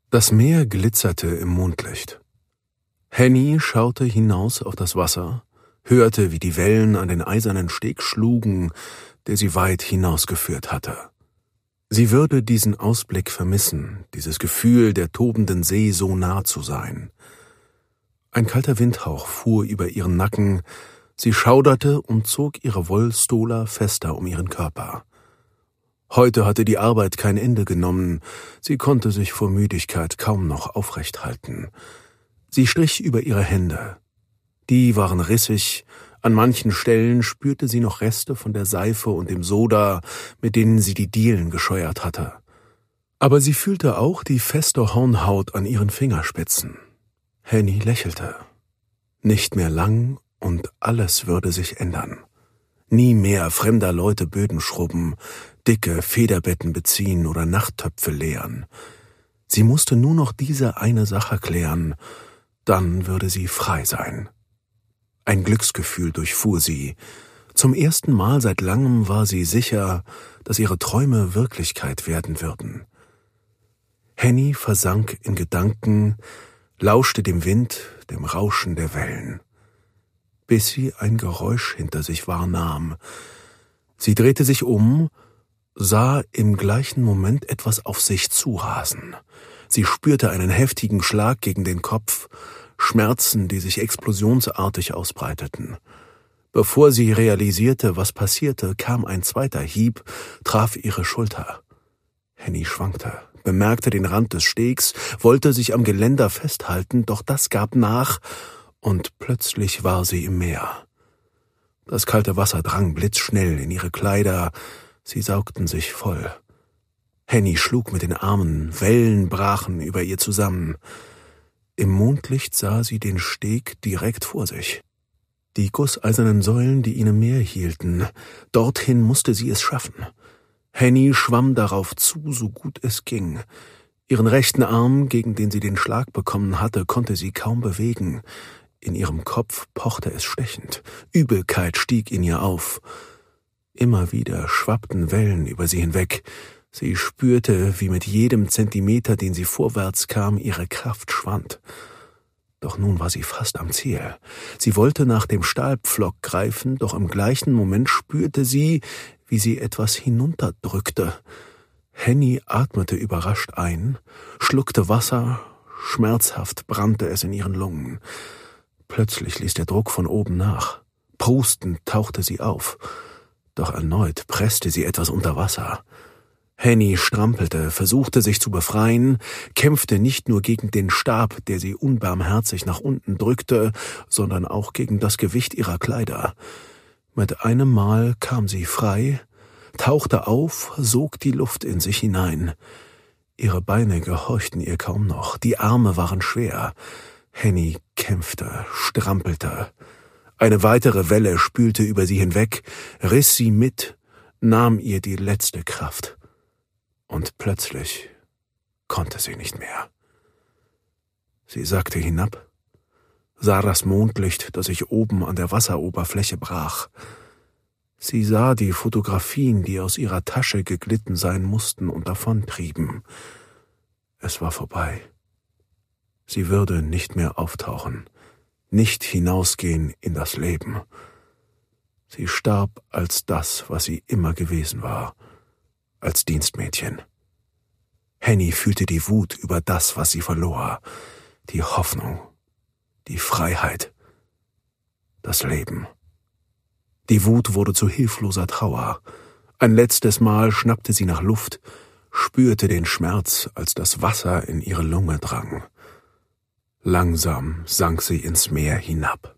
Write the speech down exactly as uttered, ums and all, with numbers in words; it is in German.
Das Meer glitzerte im Mondlicht. Henny schaute hinaus auf das Wasser, hörte, wie die Wellen an den eisernen Steg schlugen, der sie weit hinausgeführt hatte. Sie würde diesen Ausblick vermissen, dieses Gefühl, der tobenden See so nah zu sein. Ein kalter Windhauch fuhr über ihren Nacken, sie schauderte und zog ihre Wollstola fester um ihren Körper. Heute hatte die Arbeit kein Ende genommen, sie konnte sich vor Müdigkeit kaum noch aufrecht halten. Sie strich über ihre Hände. Die waren rissig, an manchen Stellen spürte sie noch Reste von der Seife und dem Soda, mit denen sie die Dielen gescheuert hatte. Aber sie fühlte auch die feste Hornhaut an ihren Fingerspitzen. Henny lächelte. Nicht mehr lang und alles würde sich ändern. Nie mehr fremder Leute Böden schrubben, dicke Federbetten beziehen oder Nachttöpfe leeren. Sie musste nur noch diese eine Sache klären, dann würde sie frei sein. Ein Glücksgefühl durchfuhr sie. Zum ersten Mal seit langem war sie sicher, dass ihre Träume Wirklichkeit werden würden. Henny versank in Gedanken, lauschte dem Wind, dem Rauschen der Wellen, bis sie ein Geräusch hinter sich wahrnahm. Sie drehte sich um, sah im gleichen Moment etwas auf sich zurasen. Sie spürte einen heftigen Schlag gegen den Kopf, Schmerzen, die sich explosionsartig ausbreiteten. Bevor sie realisierte, was passierte, kam ein zweiter Hieb, traf ihre Schulter. Henny schwankte, bemerkte den Rand des Stegs, wollte sich am Geländer festhalten, doch das gab nach, und plötzlich war sie im Meer. Das kalte Wasser drang blitzschnell in ihre Kleider, sie saugten sich voll. Henny schlug mit den Armen, Wellen brachen über ihr zusammen. Im Mondlicht sah sie den Steg direkt vor sich. Die gusseisernen Säulen, die ihn im Meer hielten, dorthin musste sie es schaffen. Henny schwamm darauf zu, so gut es ging. Ihren rechten Arm, gegen den sie den Schlag bekommen hatte, konnte sie kaum bewegen. In ihrem Kopf pochte es stechend. Übelkeit stieg in ihr auf. Immer wieder schwappten Wellen über sie hinweg. Sie spürte, wie mit jedem Zentimeter, den sie vorwärts kam, ihre Kraft schwand. Doch nun war sie fast am Ziel. Sie wollte nach dem Stahlpflock greifen, doch im gleichen Moment spürte sie, wie sie etwas hinunterdrückte. Henny atmete überrascht ein, schluckte Wasser, schmerzhaft brannte es in ihren Lungen. Plötzlich ließ der Druck von oben nach. Prustend tauchte sie auf. Doch erneut presste sie etwas unter Wasser. Henny strampelte, versuchte sich zu befreien, kämpfte nicht nur gegen den Stab, der sie unbarmherzig nach unten drückte, sondern auch gegen das Gewicht ihrer Kleider. Mit einem Mal kam sie frei, tauchte auf, sog die Luft in sich hinein. Ihre Beine gehorchten ihr kaum noch, die Arme waren schwer. Henny kämpfte, strampelte. Eine weitere Welle spülte über sie hinweg, riss sie mit, nahm ihr die letzte Kraft. Und plötzlich konnte sie nicht mehr. Sie sackte hinab, sah das Mondlicht, das sich oben an der Wasseroberfläche brach. Sie sah die Fotografien, die aus ihrer Tasche geglitten sein mussten und davontrieben. Es war vorbei. Sie würde nicht mehr auftauchen, nicht hinausgehen in das Leben. Sie starb als das, was sie immer gewesen war, als Dienstmädchen. Henny fühlte die Wut über das, was sie verlor, die Hoffnung, die Freiheit, das Leben. Die Wut wurde zu hilfloser Trauer. Ein letztes Mal schnappte sie nach Luft, spürte den Schmerz, als das Wasser in ihre Lunge drang. Langsam sank sie ins Meer hinab.